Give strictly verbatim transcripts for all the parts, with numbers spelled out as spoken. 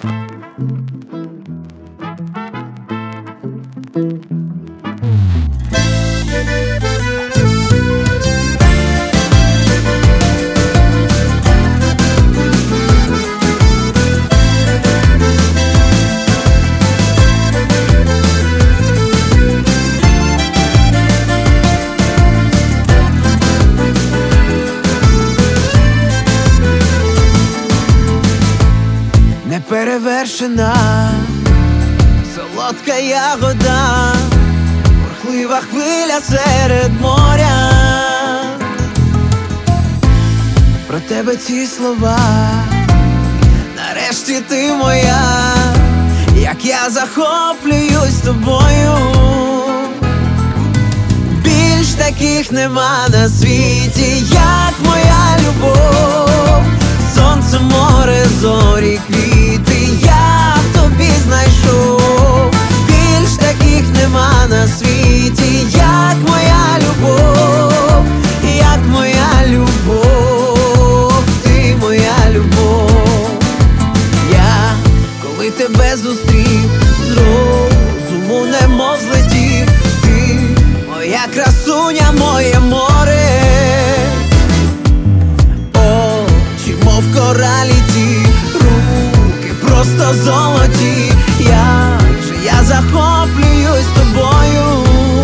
Неперевершена, солодка ягода, бурхлива хвиля серед моря. Про тебе ці слова, нарешті ти моя, як я захоплююсь тобою. Більш таких нема на світі, як моя любов. Сонце, море, зорі, квіти я в тобі знайшов. Більш таких нема на світі, як моя любов, як моя любов, ти моя любов. Я, коли тебе зустрів, з розуму немов злетів. Ти моя красуня, моє море, мов коралі ті, руки просто золоті. Як же я захоплююсь тобою.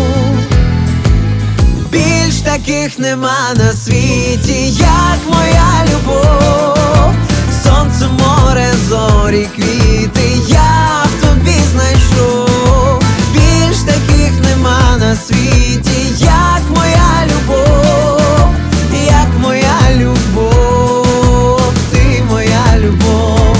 Більш таких нема на світі, як моя любов. Сонце, море, зорі, квіти я в тобі знайшов. Більш таких нема на світі, як моя любов, як моя любов, ти моя любов.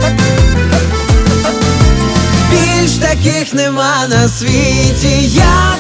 Більш таких нема на світі, як